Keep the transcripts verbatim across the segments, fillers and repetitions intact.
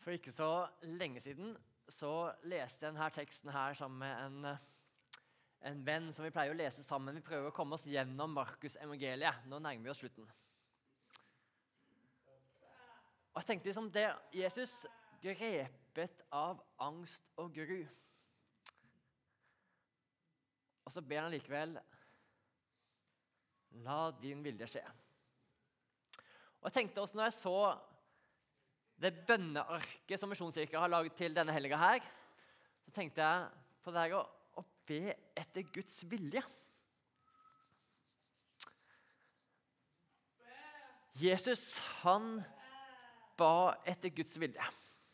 For ikke så lenge siden så leste jeg denne teksten her sammen med en, en venn som vi pleier å lese sammen. Vi prøver å komme oss gjennom Markus evangeliet. Nå nærmer vi oss slutten. Og jeg tenkte liksom det, Jesus grepet av angst og gru. Og så ber han likevel, la din vilje skje. Og jeg tenkte også når jeg så det bønnearket som Misjonskirken har laget til denne helga her, så tenkte jeg på det her å, å be etter Guds vilje. Jesus, han ba etter Guds vilje.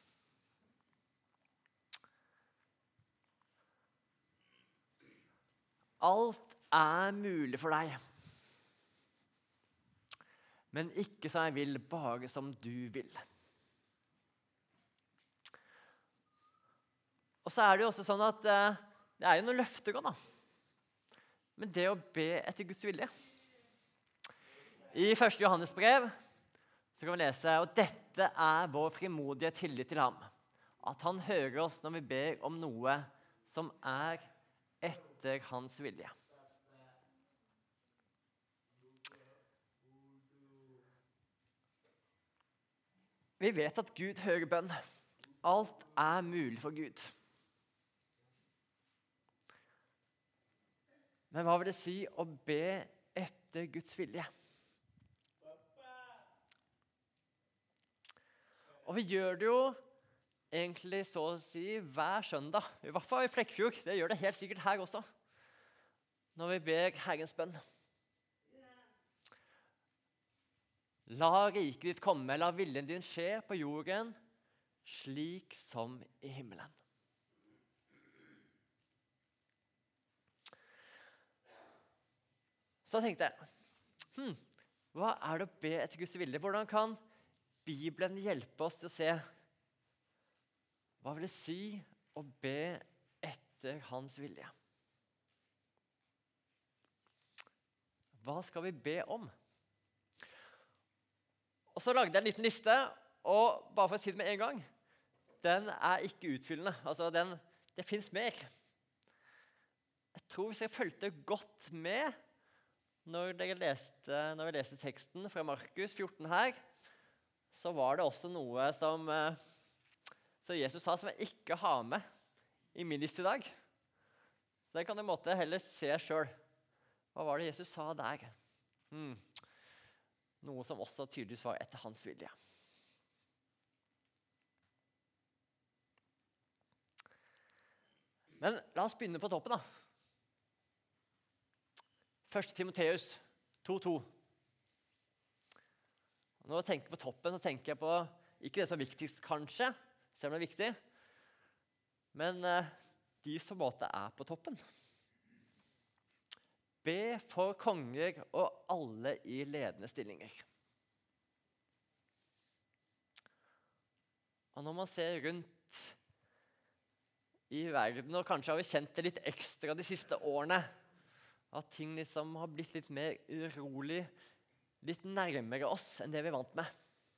Alt er mulig for deg, men ikke som jeg vil, bare som du vil. Og så er det jo også sånn at eh, det er jo noen løfter da. Men det å be etter Guds vilje. I første Johannes brev så kan vi lese, og dette er vår frimodige tillit til ham, at han hører oss når vi ber om noe som er etter hans vilje. Vi vet at Gud hører bønn. Alt er mulig for Gud. Men hva vil det si å be etter Guds vilje? Og vi gjør det jo egentlig så å si hver søndag, i hvert fall i Flekkefjord. Det gjør det helt sikkert her også, når vi ber Herrens bønn. La riket ditt komme, la viljen din skje på jorden, slik som i himmelen. Så da tenkte jeg, hm, hva er det å be etter Guds vilje? Hvordan kan Bibelen hjelpe oss til å se hva vil det si å be etter hans vilje? Hva skal vi be om? Og så lagde jeg en liten liste, og bare for å si det med en gang, den er ikke utfyllende. Altså, den, det finnes mer. Jeg tror hvis jeg fulgte godt med når, dere leste, når vi leste teksten fra Markus fjorten her, så var det også noe som, som Jesus sa som jeg ikke har med i min liste i dag. Så den kan du i en måte heller se selv. Hva var det Jesus sa der? Hmm. Noe som også tydeligvis var etter hans vilje. Men la oss begynne på toppen da. første Timoteus to to. Når jeg tenker på toppen, så tenker jeg på ikke det som er viktigst kanskje, selv om det er viktig, men eh, de som måte er på toppen. Be for konger og alle i ledende stillinger. Og når man ser rundt i verden, og kanskje har vi kjent det litt ekstra de siste årene, at ting liksom har blitt litt mer urolig, litt nærmere oss enn det vi er vant med.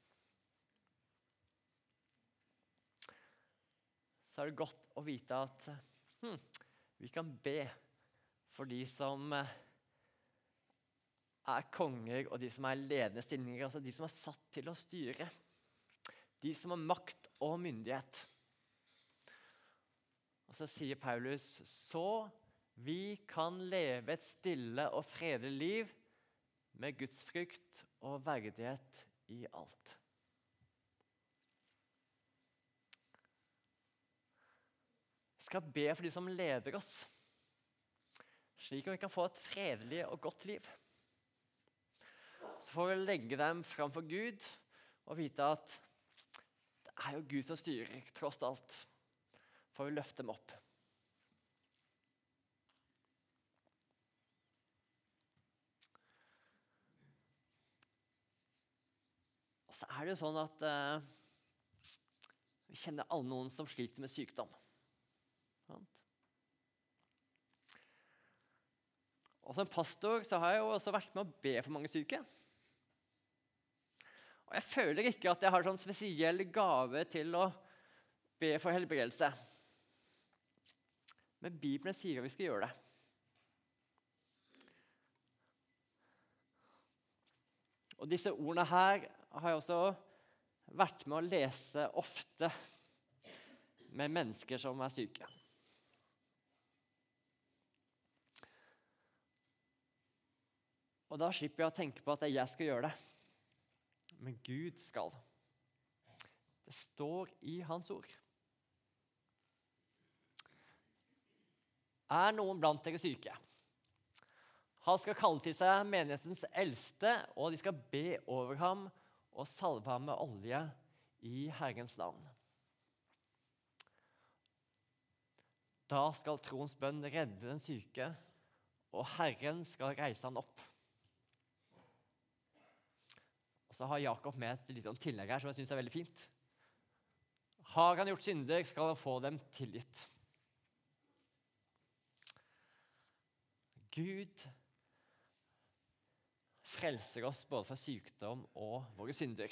Så er det godt å vite at hmm, vi kan be for de som er konger og de som er ledende stillinger, altså de som er satt til å styre, de som har makt og myndighet. Og så sier Paulus, så vi kan leve et stille og fredelig liv med Guds frykt og verdighet i alt. Vi skal be for de som leder oss, slik at vi kan få et fredelig og godt liv. Så får vi legge dem framfor Gud og vite at det er jo Gud som styrer, tross alt. Får vi løfte dem opp. Og så er det jo sånn at eh, vi kjenner alle noen som sliter med sykdom. Sant? Og som pastor så har jeg jo også vært med å be for mange syke. Og jeg føler ikke at jeg har sånn spesiell gave til å be for helbredelse. Men Bibelen sier at vi skal gjøre det. Og disse ordene her har jeg også vært med å lese ofte med mennesker som er syke. Og da slipper jeg å tenke på at jeg skal gjøre det. Men Gud skal. Det står i hans ord. Er noen blant dere syke? Han skal kalle til seg menighetens eldste, og de skal be over ham og salve ham med olje i Herrens navn. Da skal troens bønn redde den syke, og Herren skal reise han opp. Og så har Jakob med et lite tillegg her, som jeg synes er veldig fint. Har han gjort synder, skal han få dem tilgitt. Gud frelser oss både fra sykdom og våre synder.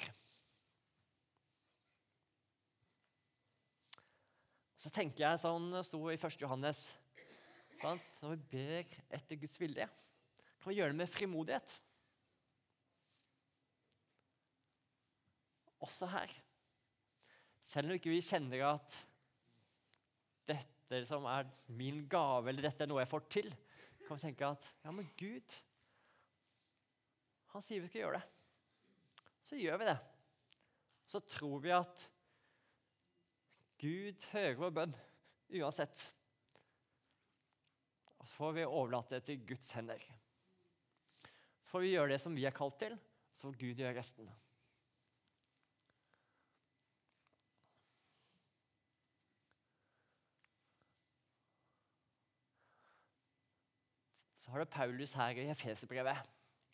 Så tenker jeg sånn, sto i første Johannes, sant? Når vi ber etter Guds vilje, kan vi gjøre det med frimodighet. Også her. Selv om ikke vi kjenner at dette som er min gave, eller dette er noe jeg får til, kan vi tenke at, ja, men Gud, han sier vi skal gjøre det. Så gjør vi det. Så tror vi at Gud hører vår bønn, uansett. Og så får vi overlate det til Guds hender. Så får vi gjøre det som vi er kalt til, så får Gud gjøre resten. Så har det Paulus her i Efeserbrevet.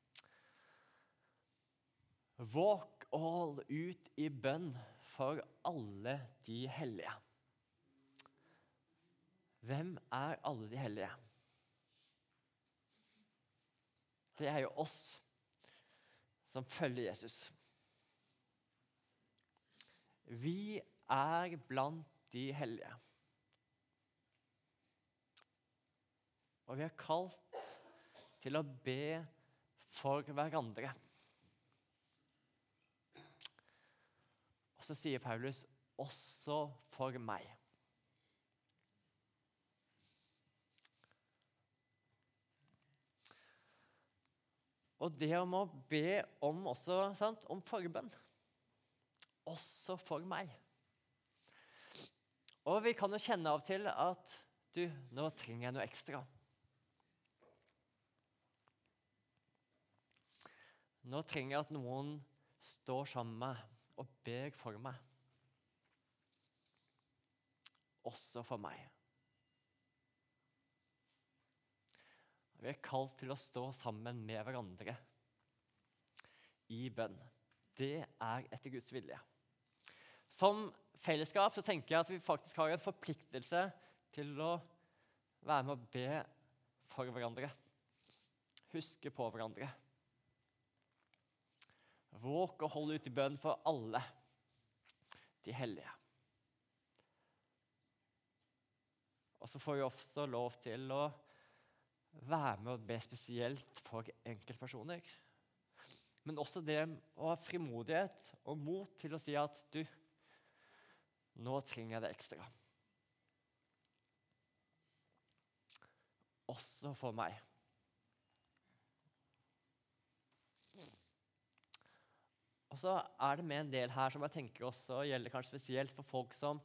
Våg og hold ut i bønn for alle de hellige. Hvem er alle de hellige? Det er jo oss som følger Jesus. Vi er blant de hellige. Og vi er kalt til å be for hverandre. Og så sier Paulus, også for meg. Og det om å be om også, sant, om forbønn. Også for meg. Og vi kan jo kjenne av til at, du, nå trenger jeg noe ekstra. Nå trenger jeg at noen står sammen med meg og ber for meg. Også for meg. Vi er kalt til å stå sammen med hverandre i bønn. Det er etter Guds vilje. Som fellesskap så tenker jeg at vi faktisk har en forpliktelse til å være med å be for hverandre. Huske på hverandre. Våg og hold ut i bønn for alle de hellige. Og så får vi også lov til å være med å be spesielt for enkeltpersoner. Men også det å ha frimodighet og mot til å si at du, nå trenger jeg det ekstra. Også for meg. Og så er det med en del her som jeg tenker også gjelder kanskje spesielt for folk som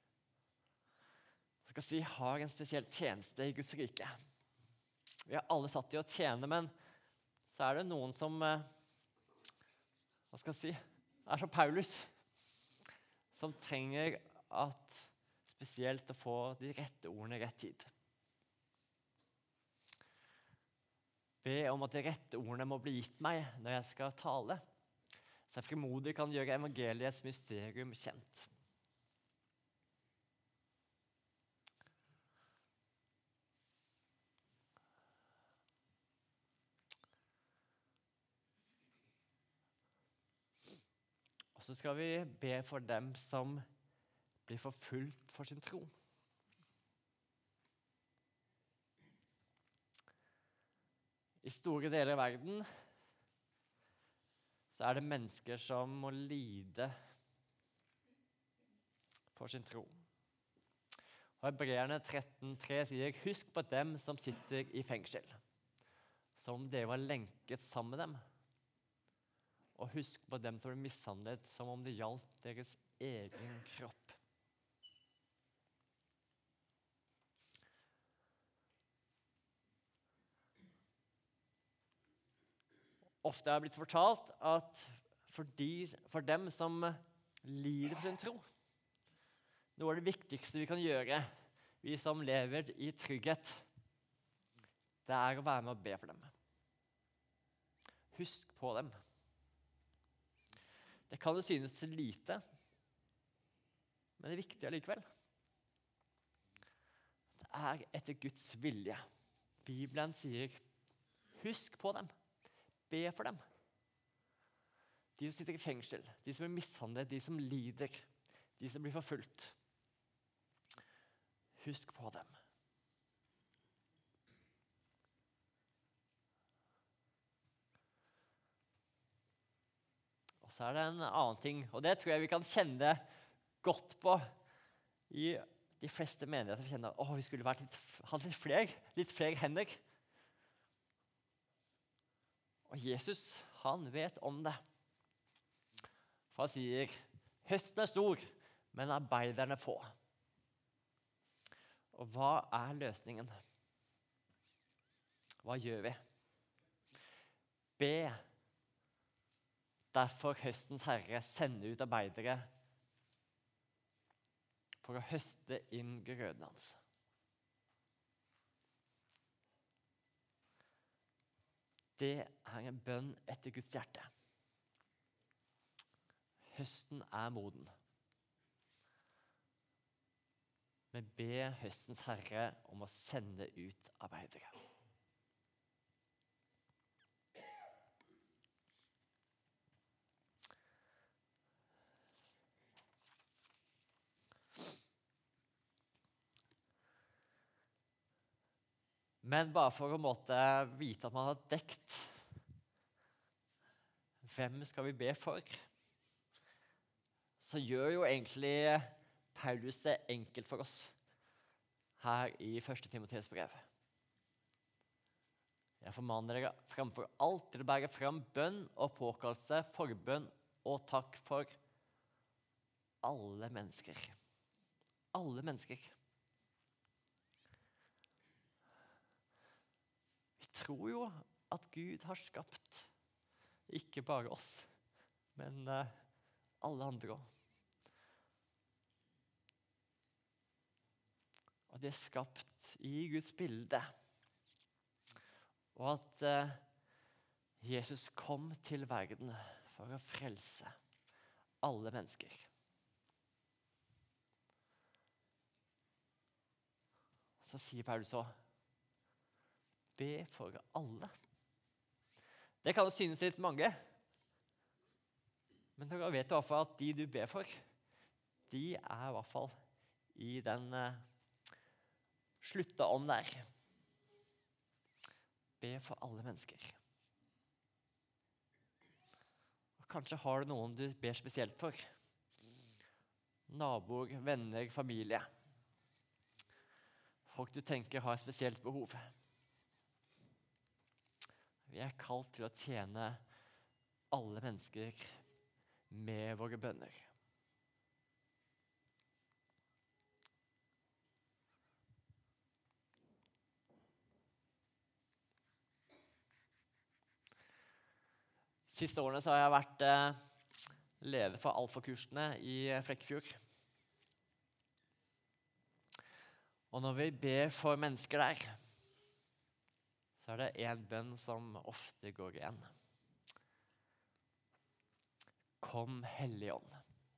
skal si, har en spesiell tjeneste i Guds rike. Vi har alle satt i å tjene, men så er det noen som, hva skal jeg si, er som Paulus, som trenger at spesielt å få de rette ordene i rett tid. Be om at de rette ordene må bli gitt meg når jeg skal tale. Så jeg frimodig kan gjøre evangeliets mysterium kjent. Og så skal vi be for dem som blir forfulgt for sin tro. I store deler av verden så er det mennesker som må lide for sin tro. Og Hebreerne tretten tre sier, husk på dem som sitter i fengsel, som dere var lenket sammen med dem. Og husk på dem som ble mishandlet, som om det gjaldt deres egen kropp. Ofte er det blitt fortalt at for, de, for dem som lider for sin tro, noe av det viktigste vi kan gjøre, vi som lever i trygghet, det er å være med og be for dem. Husk på dem. Det kan jo synes lite, men det er viktig allikevel. Det er etter Guds vilje. Bibelen sier, husk på dem. Be for dem. De som sitter i fengsel, de som er mishandlet, de som lider, de som blir forfulgt. Husk på dem. Og så er det en annen ting, og det tror jeg vi kan kjenne godt på i de fleste menigheter. Vi kjenner at vi skulle vært litt, hatt litt flere, litt flere hender. Og Jesus, han vet om det. For han sier, høsten er stor, men arbeiderne få. Og hva er løsningen? Hva gjør vi? Be. Derfor høstens Herre sender ut arbeidere for å høste inn grøden hans. Det er en bønn etter Guds hjerte. Høsten er moden. Men be høstens Herre om å sende ut arbeidere. Men bare for å måtte vite at man har dekt, hvem skal vi be for? Så gjør jo egentlig Paulus det enkelt for oss her i første Timotheus brev. Jeg formaner dere fremfor alt til å bære frem bønn og påkallelse, forbønn og takk for alle mennesker. Alle mennesker. Vi tror jo at Gud har skapt ikke bare oss, men alle andre også. Og det er skapt i Guds bilde. Og at eh, Jesus kom til verden for å frelse alle mennesker. Så sier Paulus så, be for alle. Det kan jo synes litt mange, men dere vet i hvert fall at de du ber for, de er i hvert fall i den eh, slutta om der. Be for alle mennesker. Og kanskje har du noen du ber spesielt for. Naboer, venner, familie. Folk du tenker har spesielt behov. Vi er kalt til å tjene alle mennesker med våre bønner. Siste årene så har jeg vært eh, leder for alfakursene i Flekkefjord. Og når vi ber for mennesker der, så er det en bønn som ofte går igjen. Kom, Hellige Ånd.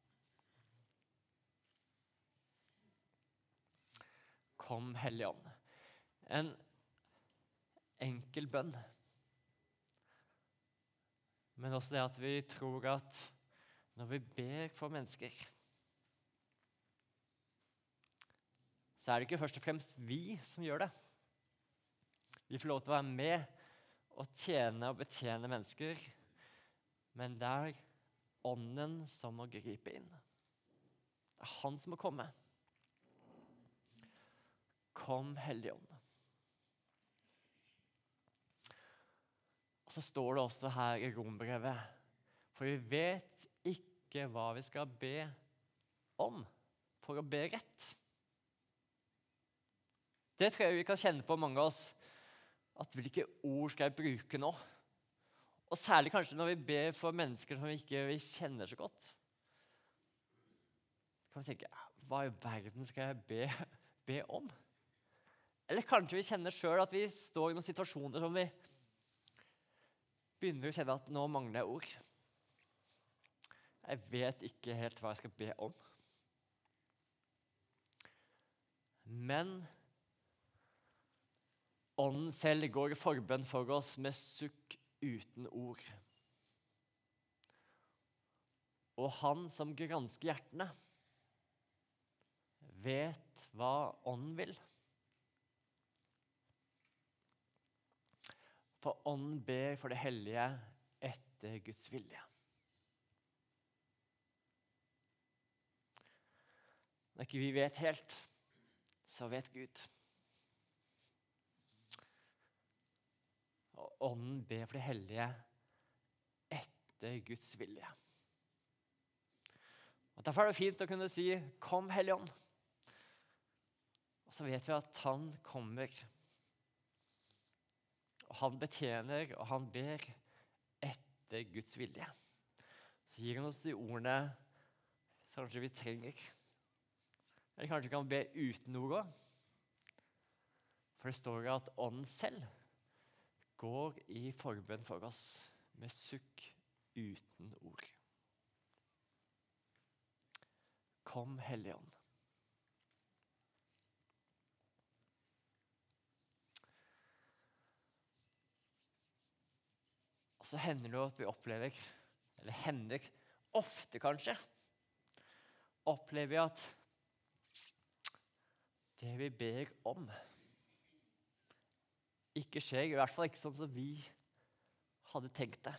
Kom, Hellige Ånd. En enkel bønn. Men også det at vi tror at når vi ber for mennesker, så er det ikke først og fremst vi som gjør det. Vi får lov til å være med og tjene og betjene mennesker, men det er Ånden som må gripe inn. Det er han som må komme. Kom, Hellige Ånd. Og så står det også her i Rombrevet, for vi vet ikke hva vi skal be om for å be rett. Det tror jeg vi kan kjenne på mange av oss, at hvilke ord skal jeg bruke nå? Og særlig kanskje når vi ber for mennesker som vi ikke vi kjenner så godt. Kan vi tenke, hva i verden skal jeg be, be om? Eller kanskje vi kjenner selv at vi står i noen situasjoner som vi begynner å kjenne at nå mangler jeg ord. Jeg vet ikke helt hva jeg skal be om. Men Ånden selv går i forbønn for oss med sukk uten ord. Og han som gransker hjertene, vet hva Ånden vil. For Ånden ber for det hellige etter Guds vilje. Når ikke vi vet helt, så vet Gud. Og Ånden ber for det hellige etter Guds vilje. Og derfor er det fint å kunne si, kom Hellige Ånd. Og så vet vi at han kommer. Og han betjener, og han ber etter Guds vilje. Så gir han oss de ordene som kanskje vi trenger. Eller kanskje vi kan be uten noe. For det står at Ånden selv går i forbønn for oss med sukk uten ord. Kom, Hellige Ånd. Og så hender det at vi opplever, eller hender ofte kanskje, opplever vi at det vi ber om ikke skjer, i hvert fall ikke sånn som vi hadde tenkt det.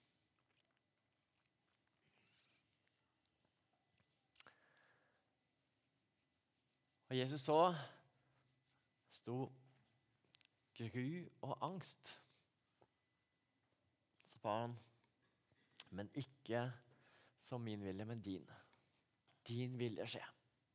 Og Jesus så sto gru og angst. Så ba han, men ikke som min vilje, men din. Din vilje skje.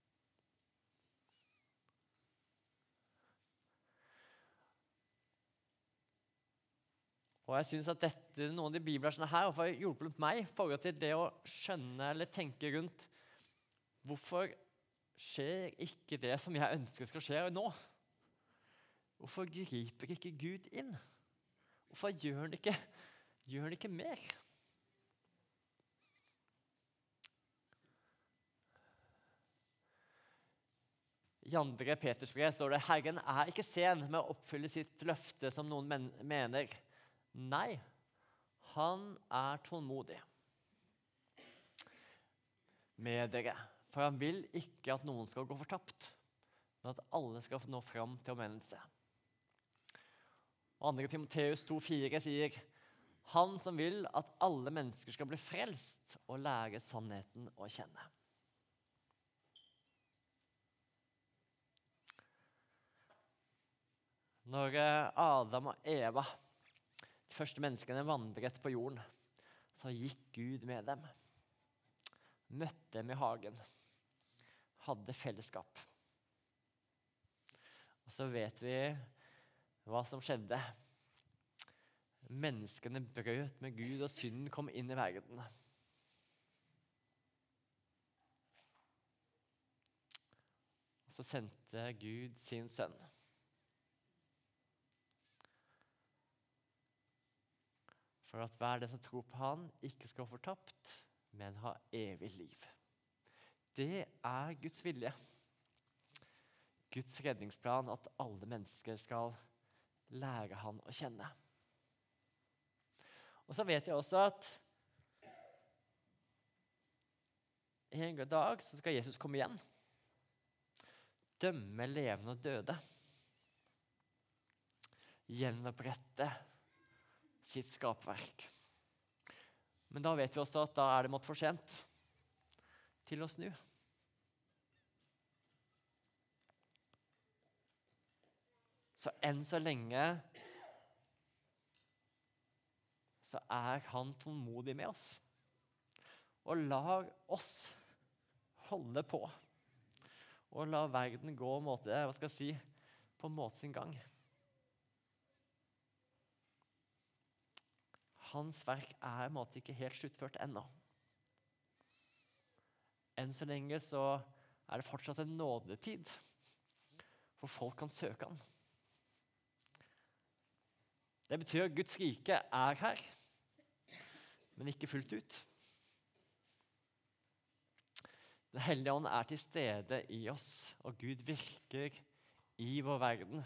Og jeg synes at dette, noen av de bibelversene her har hjulpet meg i forhold til det å skjønne eller tenke rundt hvorfor skjer ikke det som jeg ønsker skal skje nå? Hvorfor griper ikke Gud inn? Hvorfor gjør han ikke, gjør han ikke mer? I andre Peters brev står det, Herren er ikke sen med å oppfylle sitt løfte som noen men- mener. Nei, han er tålmodig med dere, for han vil ikke at noen skal gå fortapt, men at alle skal nå fram til omvendelse. Og andre Timoteus to fire sier, han som vil at alle mennesker skal bli frelst og lære sannheten å kjenne. Når Adam og Eva, de første menneskene, vandret på jorden, så gikk Gud med dem. Møtte dem i hagen. Hadde fellesskap. Og så vet vi hva som skjedde. Menneskene brøt med Gud, og synden kom inn i verden. Og så sendte Gud sin sønn. For at hver den som tror på han, ikke skal få fortapt, men ha evig liv. Det er Guds vilje. Guds redningsplan at alle mennesker skal lære han å kjenne. Og så vet jeg også at en dag så skal Jesus komme igjen. Dømme levende og døde. Gjenopprette sitt skapverk. Men da vet vi også at da er det mått for sent til å snu. Så enn så lenge så er han tålmodig med oss. Og lar oss holde på. Og la verden gå måte, hva skal jeg si, på måte sin gang. Hans verk er måte ikke helt sluttført ennå. Enn så lenge så er det fortsatt en nådetid, hvor folk kan søke han. Det betyr at Guds rike er her, men ikke fullt ut. Den hellige ånd er til stede i oss, og Gud virker i vår verden.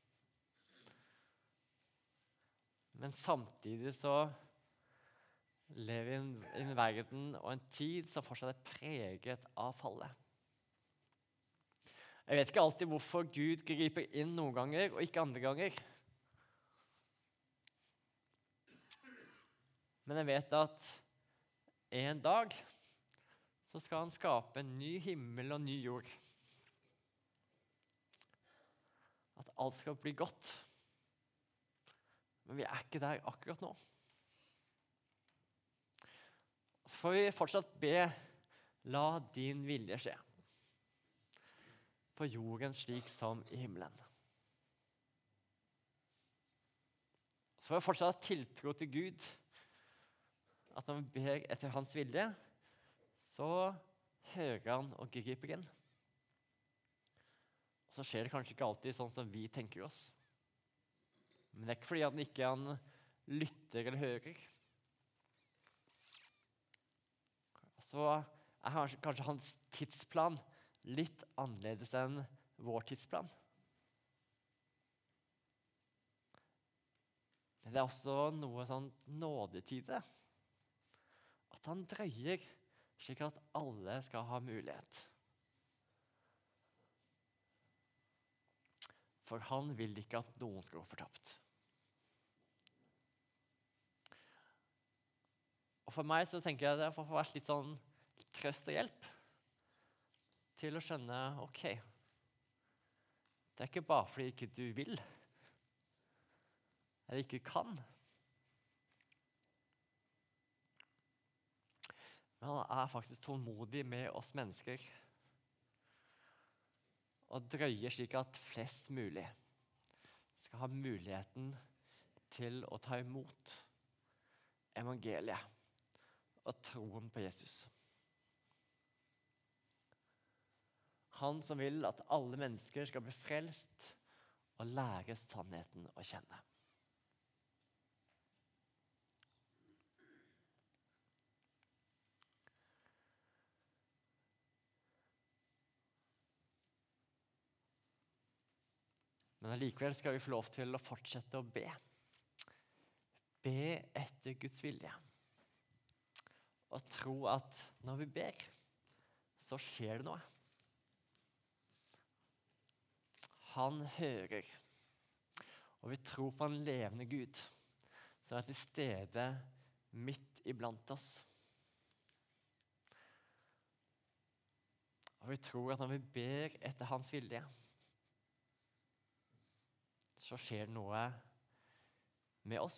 Men samtidig så lever vi i en, i en verden og en tid som fortsatt er preget av fallet. Jeg vet ikke alltid hvorfor Gud griper inn noen ganger og ikke andre ganger. Men jeg vet at en dag så skal han skape en ny himmel og ny jord. At alt skal bli godt. Men vi er ikke der akkurat nå. Så får vi fortsatt be, la din vilje skje. På jorden slik som i himmelen. Så får vi fortsatt tiltro til Gud, at når vi ber etter hans vilje, så hører han og griper inn. Og så skjer det kanskje ikke alltid sånn som vi tenker oss. Men det er ikke fordi han ikke han lytter eller hører. Så er kanskje, kanskje hans tidsplan litt annerledes enn vår tidsplan. Men det er også noe sånn nådetid. At han drøyer slik at alle skal ha mulighet. For han vil ikke at noen skal gå fortapt. Og for meg så tenker jeg det får være litt sånn trøst og hjelp til å skjønne, ok, det er ikke bare fordi ikke du vil, eller ikke kan. Men han er faktisk tålmodig med oss mennesker. Og drøyer slik at flest mulig skal ha muligheten til å ta imot evangeliet og troen på Jesus. Han som vil at alle mennesker skal bli frelst og lære sannheten å kjenne. Men allikevel skal vi få lov til å fortsette å be. Be etter Guds vilje. Og tro at når vi ber, så skjer det noe. Han hører. Og vi tror på en levende Gud som er til stede midt iblant oss. Og vi tror at når vi ber etter hans vilje, så skjer det noe med oss.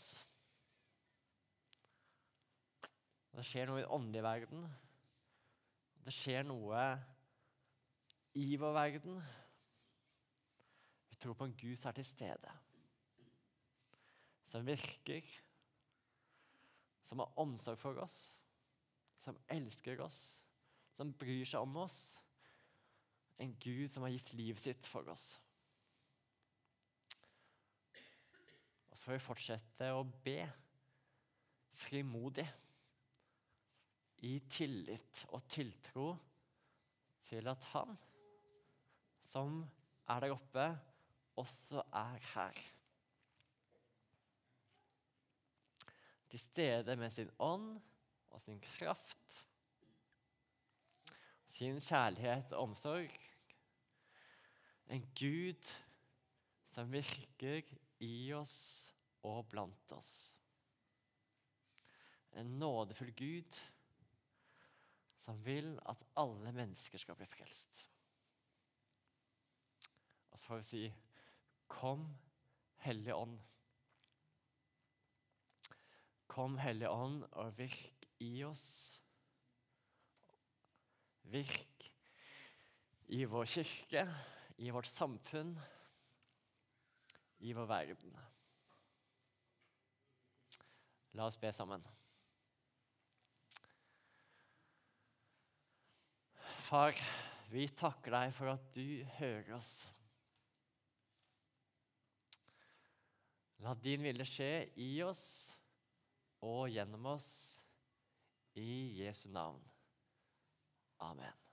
Det skjer noe i den åndelige verden. Det skjer noe i vår verden. Vi tror på en Gud som er til stede. Som virker. Som har omsorg for oss. Som elsker oss. Som bryr seg om oss. En Gud som har gitt livet sitt for oss. Og så får vi fortsette å be frimodig i tillit og tiltro til at han som er der oppe, også er her. Til stede med sin ånd og sin kraft. sin kjærlighet og omsorg. En Gud som virker i oss og blant oss. En nådefull Gud som vil at alle mennesker skal bli frelst. Og så får vi si, kom Hellige Ånd. Kom Hellige Ånd og virk i oss. Virk i vår kirke, i vårt samfunn, i vår verden. La oss be sammen. Far, vi takker deg for at du hører oss. La din vilje skje i oss og gjennom oss, i Jesu navn. Amen.